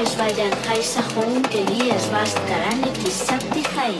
weil der Kaiser Elias was daran gesagt hat.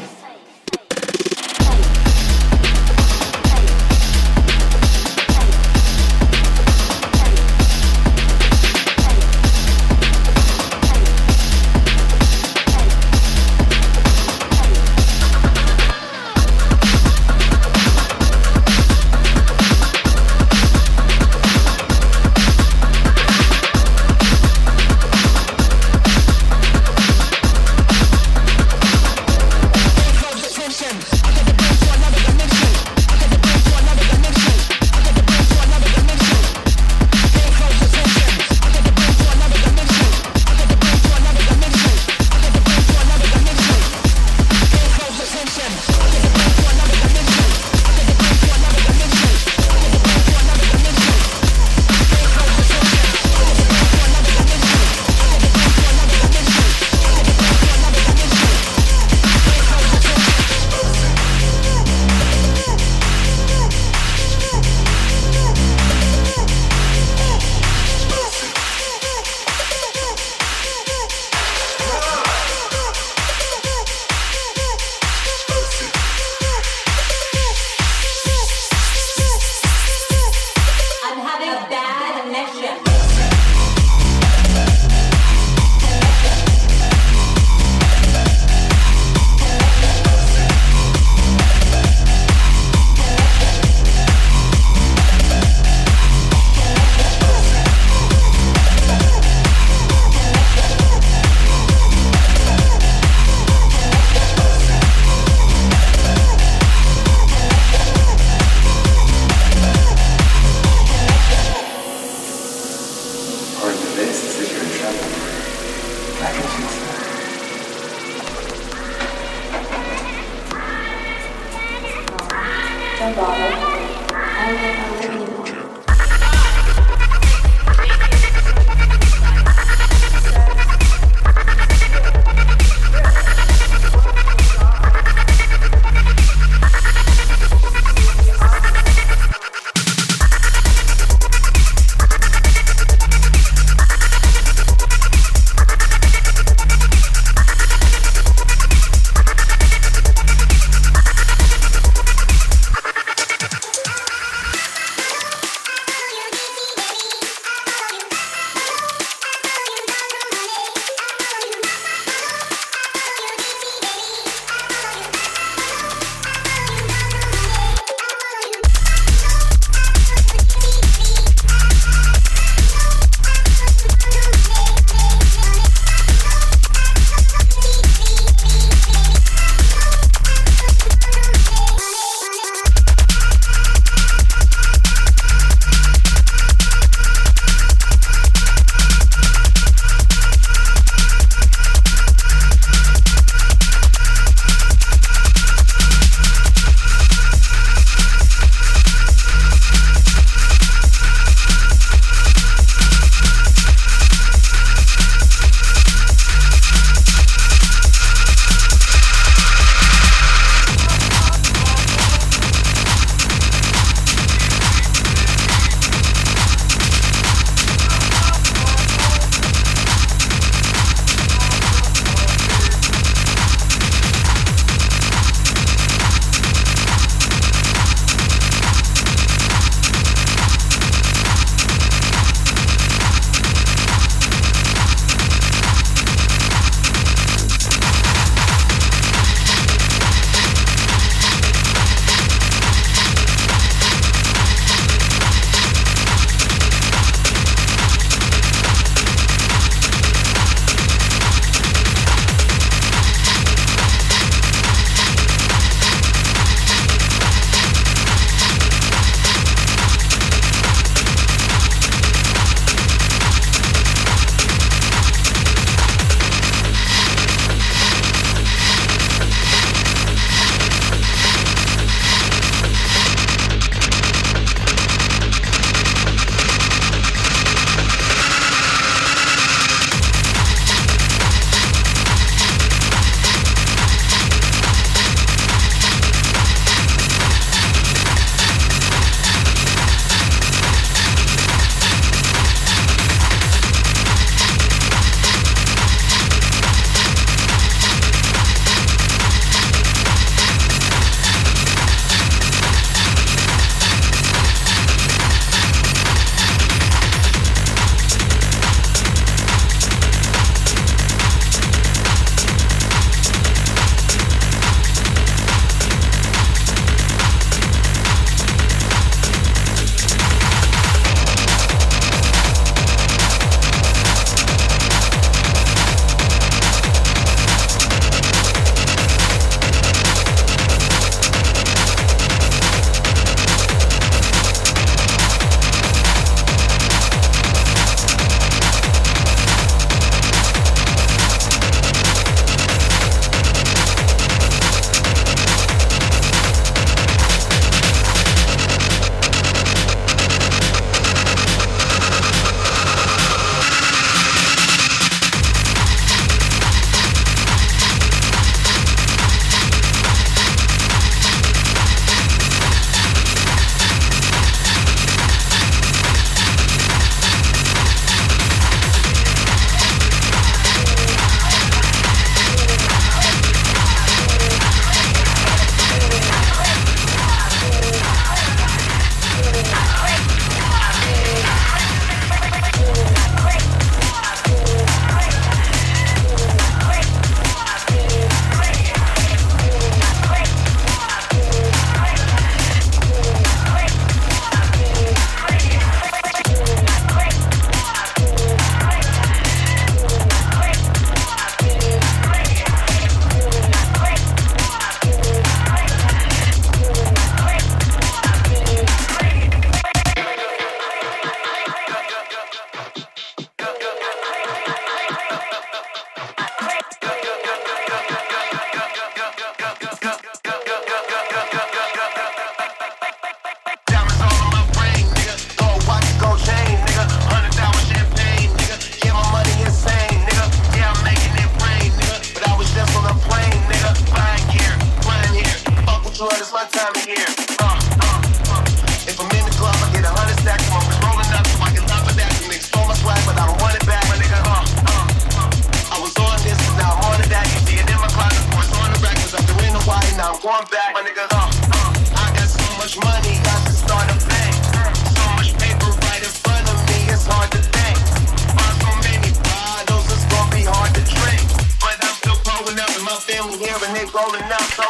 going back, my nigga. I got so much money, I can start a bank. So much paper right in front of me, it's hard to think. Buy so many bottles, it's gonna be hard to drink. But I'm still growing up, and my family here, and they rolling up, so.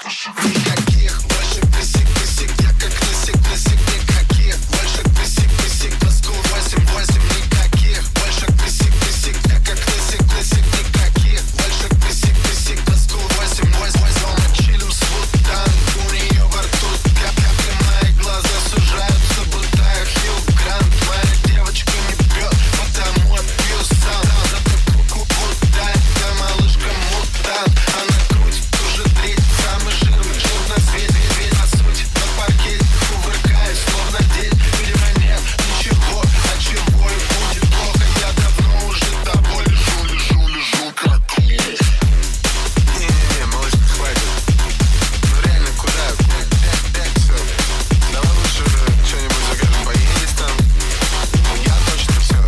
Никаких больше писик-писик, я как носик-носик. Никаких больше писик-писик, Москву 8-8. Никаких больше писик-писик, я как носик-носик. Никаких больше писик-писик, Москву 8-8. Дома чилим с Вутан, у нее во рту капли, мои глаза сужаются, будто я Хью Грант. Моя девочка не пьет, потому отпью сам. Зато ку-ку-ку-тай, да малышка мутант. Она крутит уже треть, самый жирный жир на свете. По сути, на паркете кувыркаюсь, словно деть. Видимо, нет ничего, от чего и будет плохо. Я давно уже тобой лежу, как есть. Не-не-не, малышка, хватит. Ну реально, куда? Опять все. Давай лучше что-нибудь закажем поесть там. Я точно все.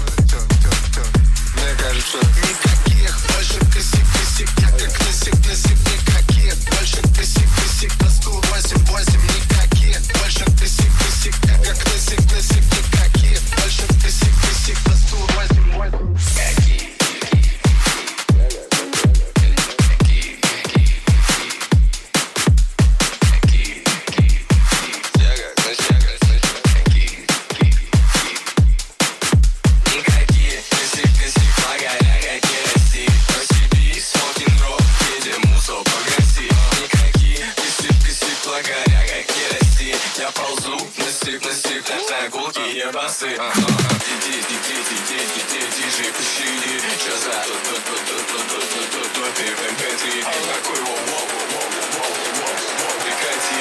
Мне кажется, никаких больше писик-писик, я как носик-носик. Никаких больше писик-писик, Москву 8-8. Никаких больше писик-писик, я как носик-носик. Никаких больше писик-писик, Москву 8-8. Я ползу, насык, на гулки и басы. Диджей, пощади, чё за первый Бентли. Какой прекрати,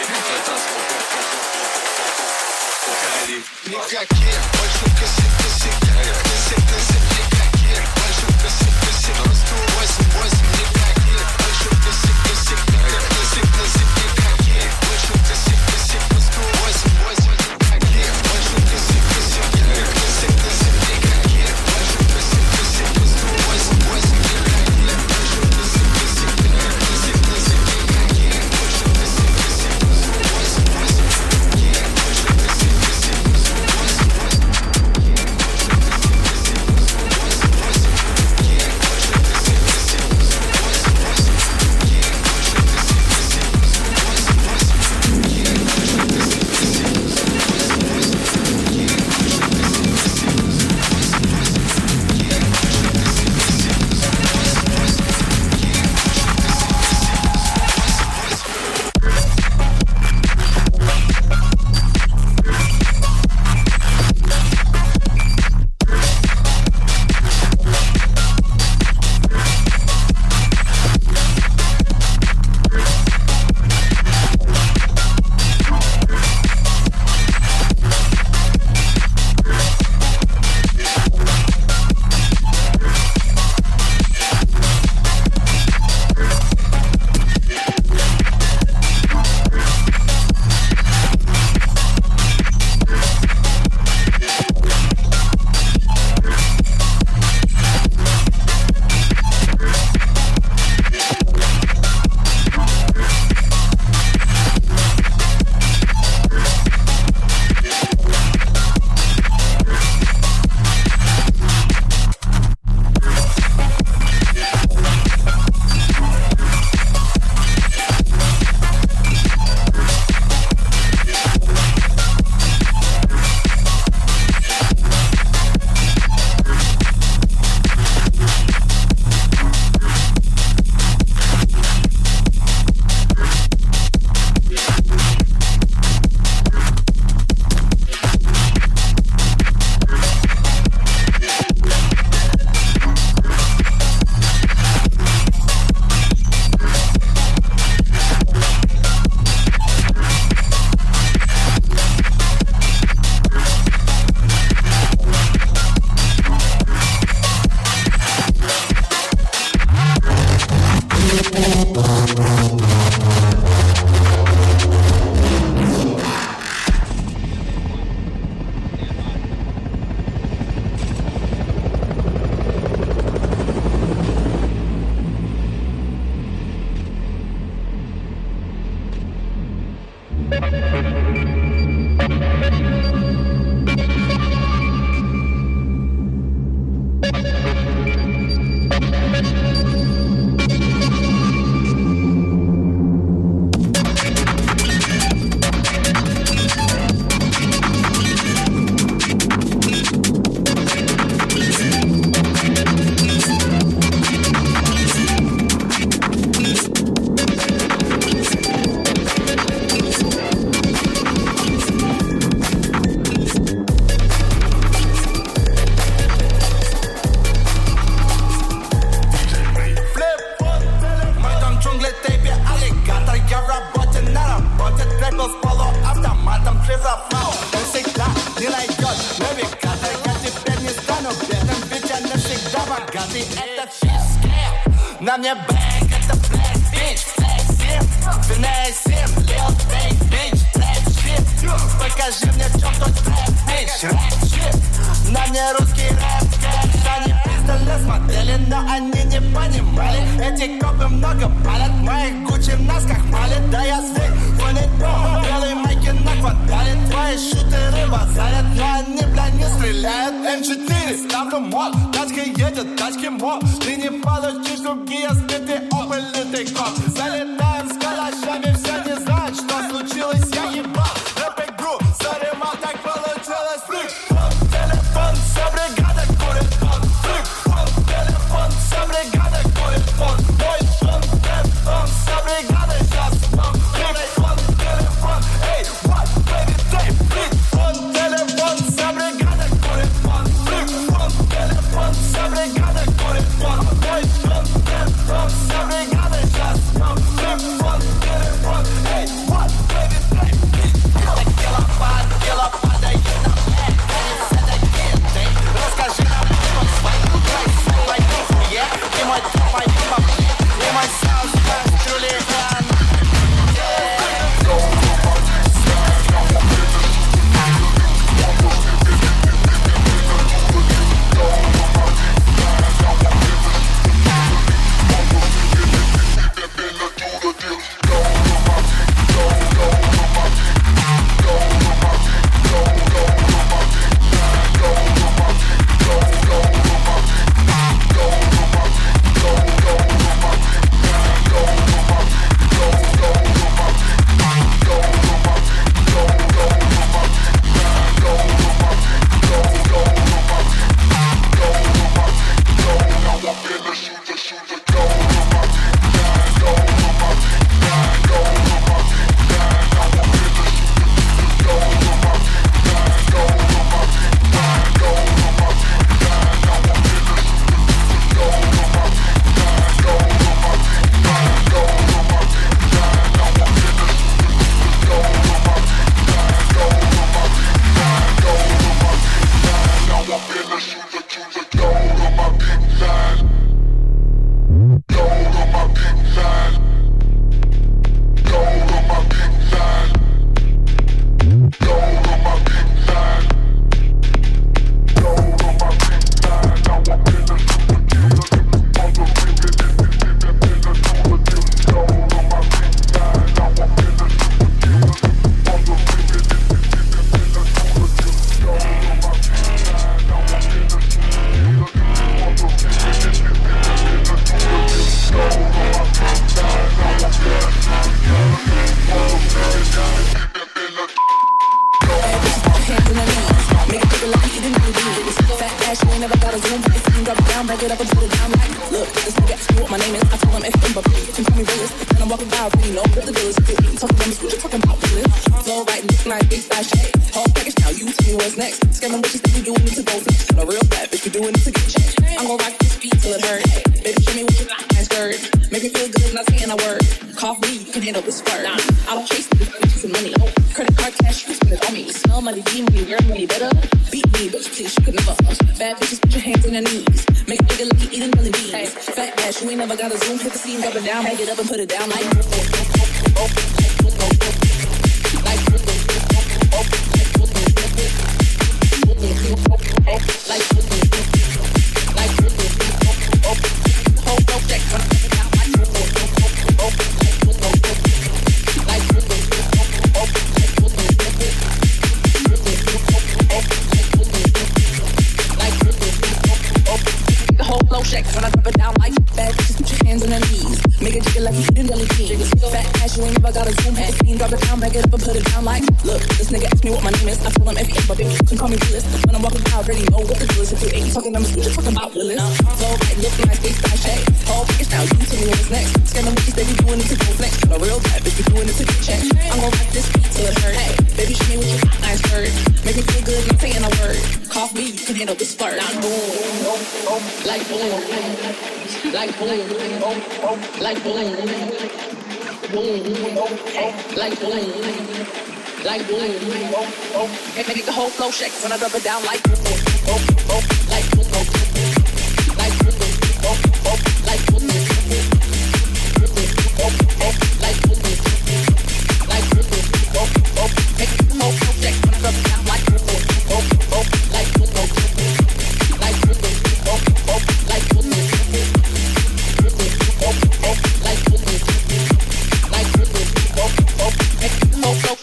уходи. Никаких больше писик-писик, я как носик-носик. Никаких больше писик-писик, Москву 8-8. Никаких больше писик-писик, я как носик-носик. Никаких больше писик-писик, Москву 8-8. Никаких больше писик-писик, я как носик-носик. Никаких больше писик-писик, Москву 8-8. мне бэнг, это black bitch, black sim, финес sim, lil bang bitch, black shit. Покажи мне, в чем тут black bitch, rap shit. На мне русский рэп, как они пристально смотрели, но они не понимали. Эти копы много палят, мои Гуччи нас как палят. Да я здесь, фонит, белые майки на квартале. Твои шутеры базарят, но они, бля, не стреляют. М4, ставлю мод, тачка едет, тачки мод. Ты не получишь другие сбитый опылитый коп. Залетаем с калашами, все не знают, что случилось, я ебал. Рэп-игру, сори, мал, так получилось. Телефон, вся бригада курит, телефон, вся бригада курит, мой телефон, вся бригада сейчас, телефон, эй, what, baby, tape, телефон, вся бригада курит, телефон, вся бригада курит, мой телефон, вся бригада сейчас, телефон, эй, what, baby, tape, дело падает на мне, все такие ты, расскажи нам, кто свои нихуя, и мой труп, мои бабки, и мой саунд, Джулиан. Like boom, and make the whole flow shake when I drop it down like boom, like boom, like boom, like boom.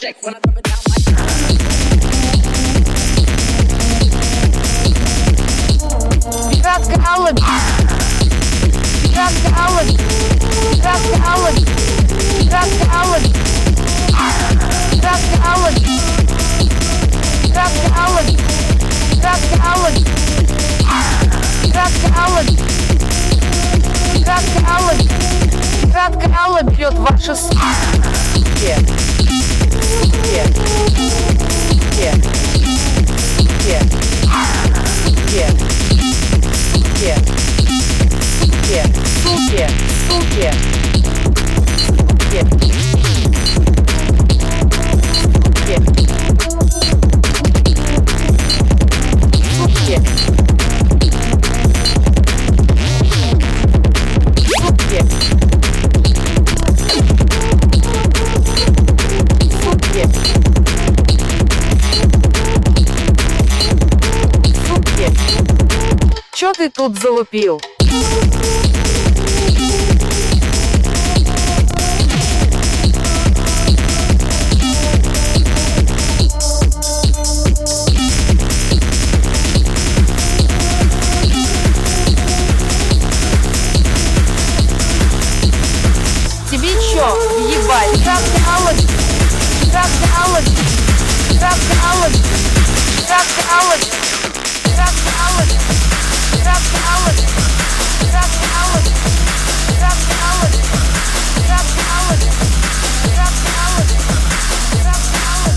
shake when I drop it down like that. Пиратка Алла. Пиратка Алла. Пиратка Алла. Пиратка Алла. Пиратка Алла. Пиратка Алла. Пиратка Алла. Пиратка Алла. Пиратка Алла. Пиратка Алла берет ваши суки. Чё ты тут залупил? Тебе чё, ебать? Травка Алла, травка Алла, травка Алла, травка Алла, травка Алла, травка Алла, травка Алла, травка Алла, травка Алла, травка Алла, травка Алла.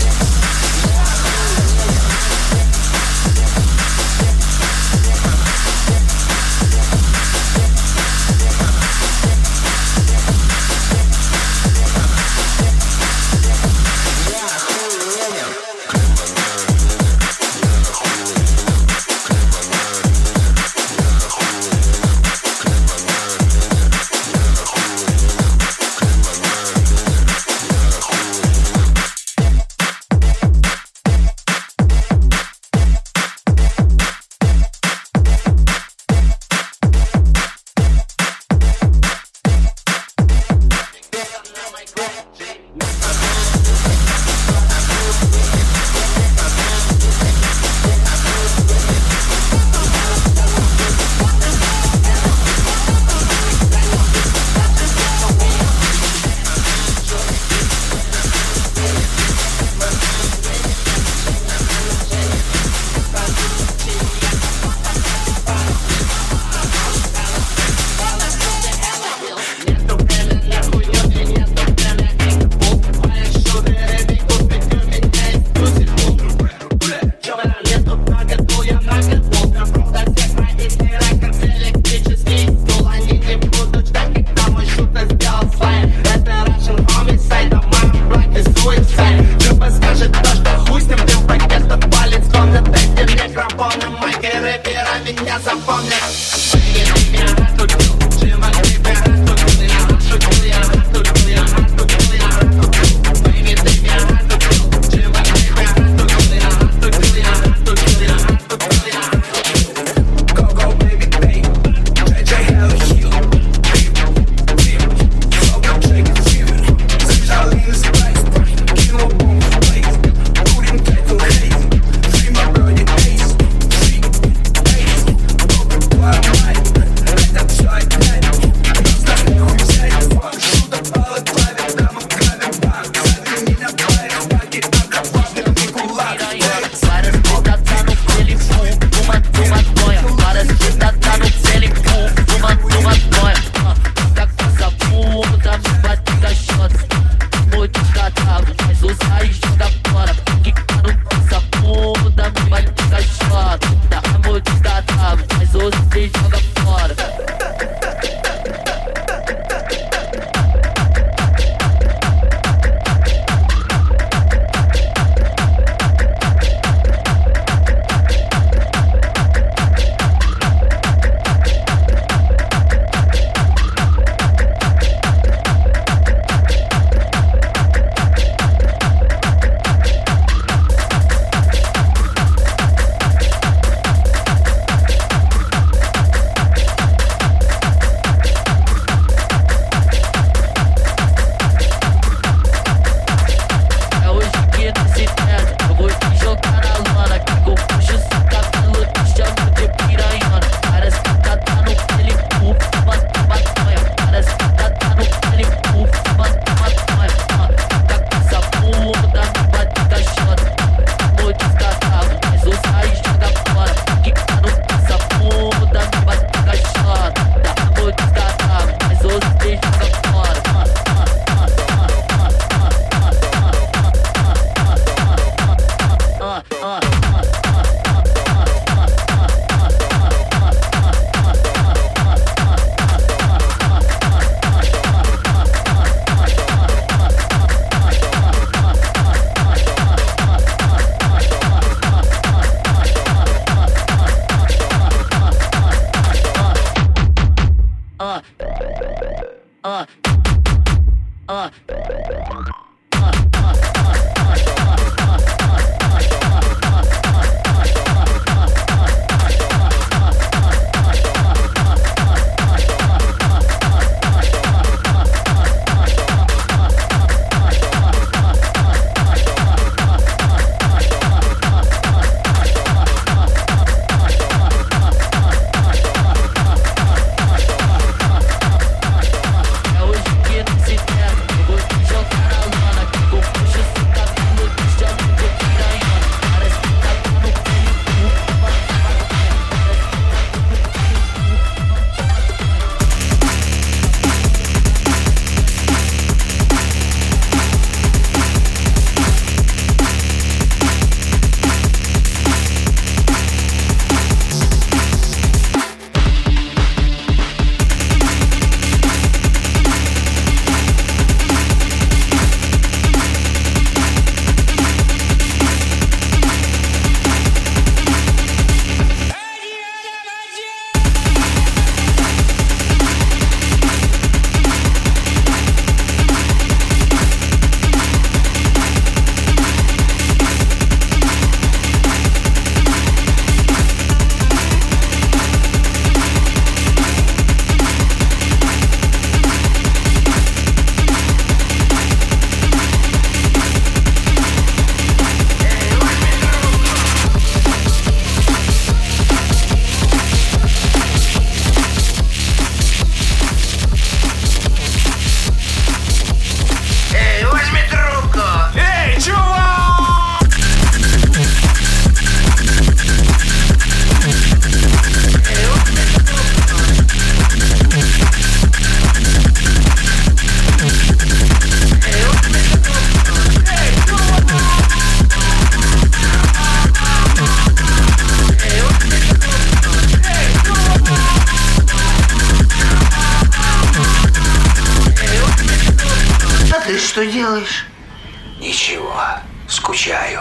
Что делаешь? Ничего. Скучаю.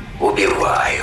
Убиваю.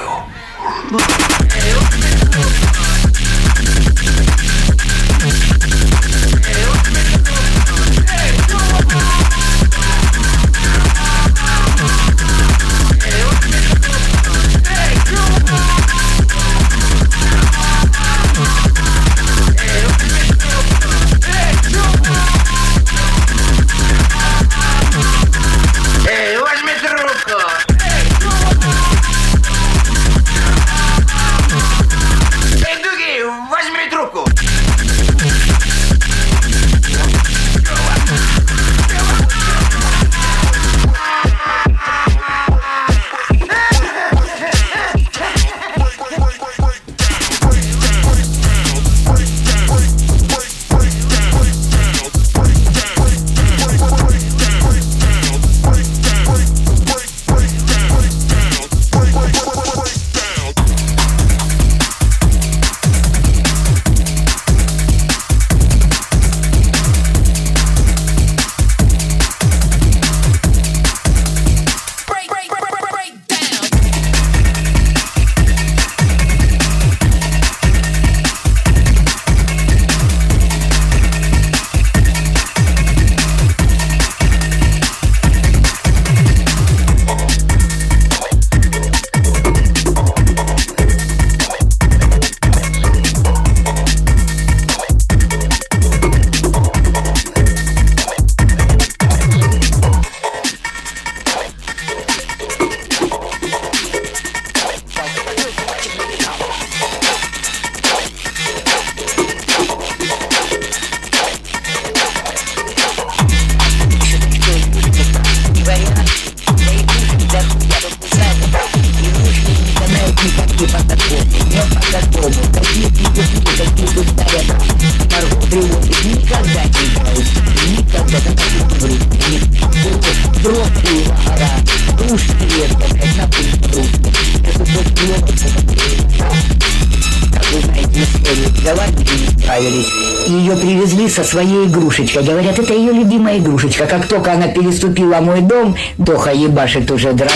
Ее привезли со своей игрушечкой. Говорят, это ее любимая игрушечка. Как только она переступила мой дом, Доха ебашит уже дрова.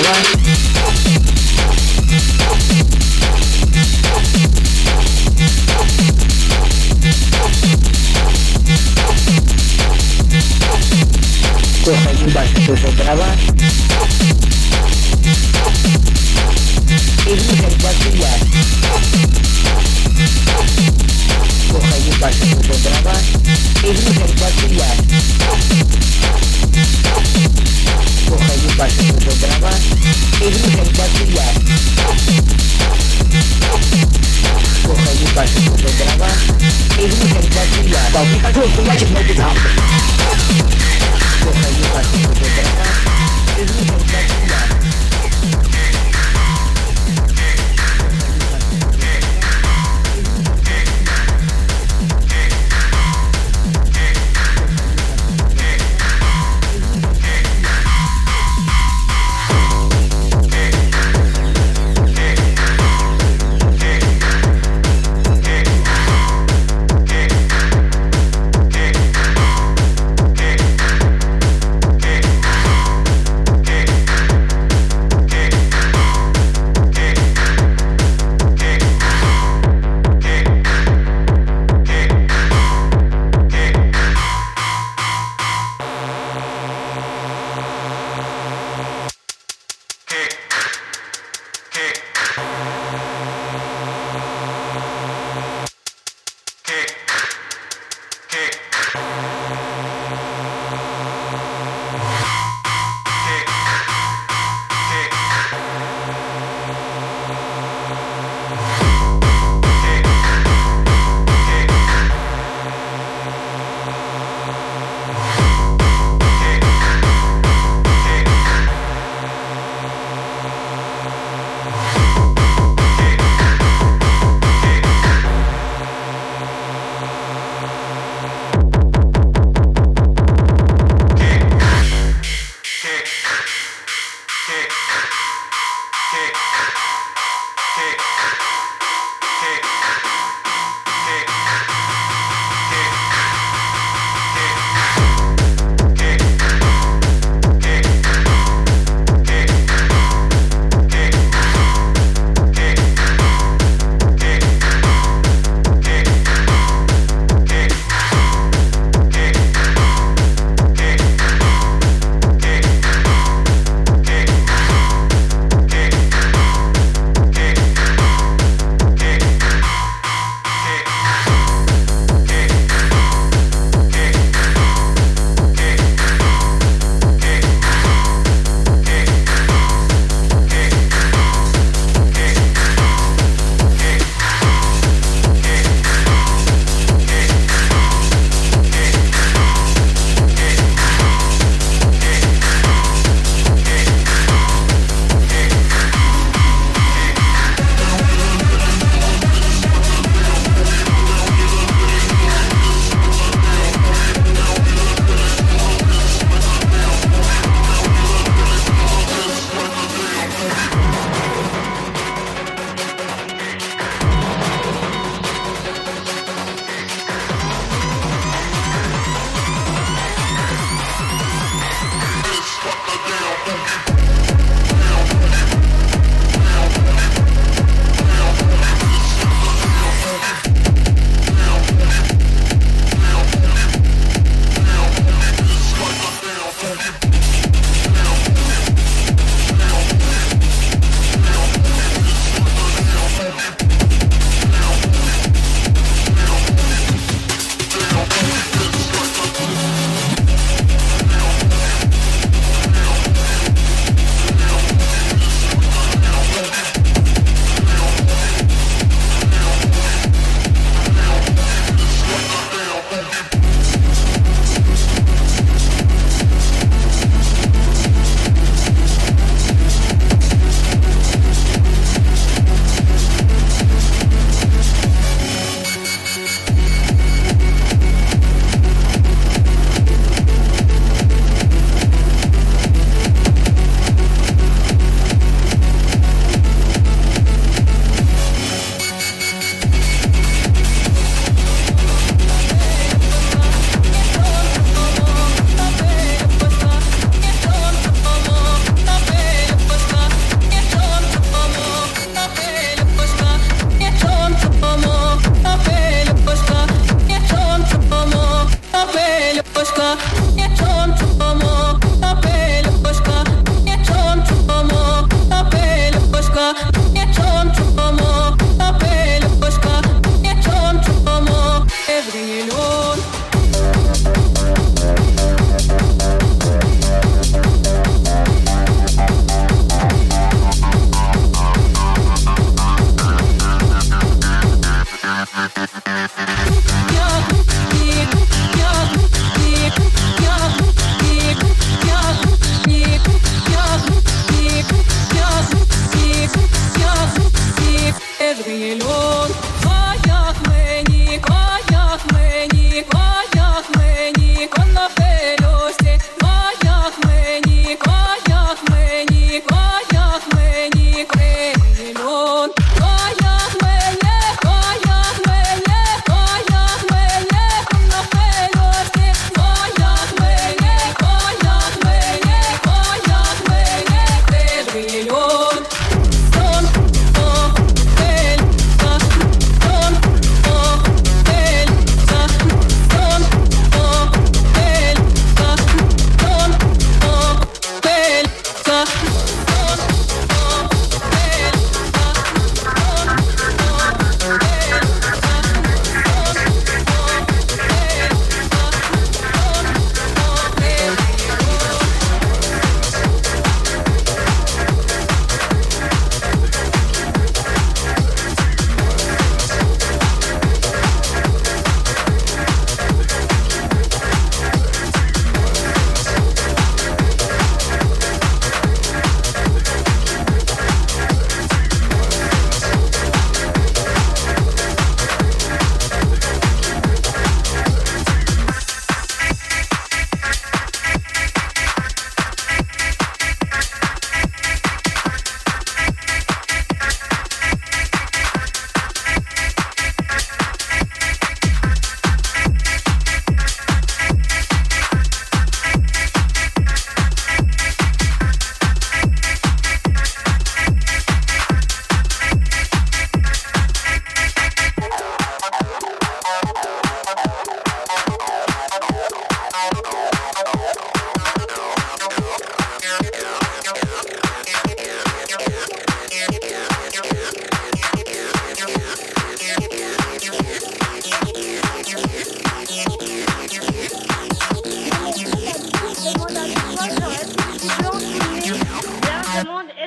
Доха ебашит уже дрова. И грузят башия. Плохо ебашит уже дрова. И грузят башия. Плохо ебашит уже дрова. И грузят башия. Плохо ебашит уже дрова. И грузят башия. Полный какой хуячек на битах. Плохо ебашит уже дрова. И грузят башия.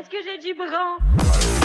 Est-ce que j'ai du blanc?